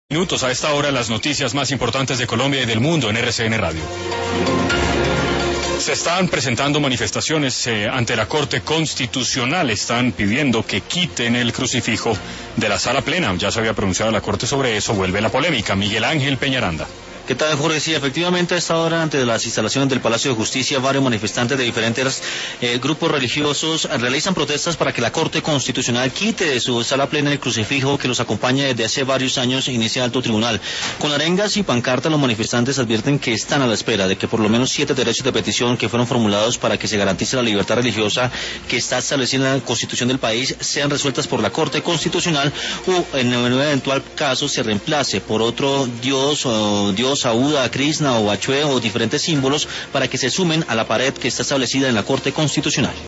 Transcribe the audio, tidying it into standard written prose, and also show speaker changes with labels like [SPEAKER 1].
[SPEAKER 1] Minutos a esta hora, las noticias más importantes de Colombia y del mundo en RCN Radio. Se están presentando manifestaciones ante la Corte Constitucional. Están pidiendo que quiten el crucifijo de la sala plena. Ya se había pronunciado la Corte sobre eso. Vuelve la polémica. Miguel Ángel Peñaranda.
[SPEAKER 2] ¿Qué tal, Jorge? Sí, efectivamente, a esta hora, ante las instalaciones del Palacio de Justicia, varios manifestantes de diferentes grupos religiosos realizan protestas para que la Corte Constitucional quite de su sala plena el crucifijo que los acompaña desde hace varios años en ese alto tribunal. Con arengas y pancartas, los manifestantes advierten que están a la espera de que por lo menos 7 derechos de petición que fueron formulados para que se garantice la libertad religiosa que está establecida en la Constitución del país sean resueltas por la Corte Constitucional o, en un eventual caso, se reemplace por otro dios o dios a Buda, Krishna o Achue o diferentes símbolos para que se sumen a la pared que está establecida en la Corte Constitucional.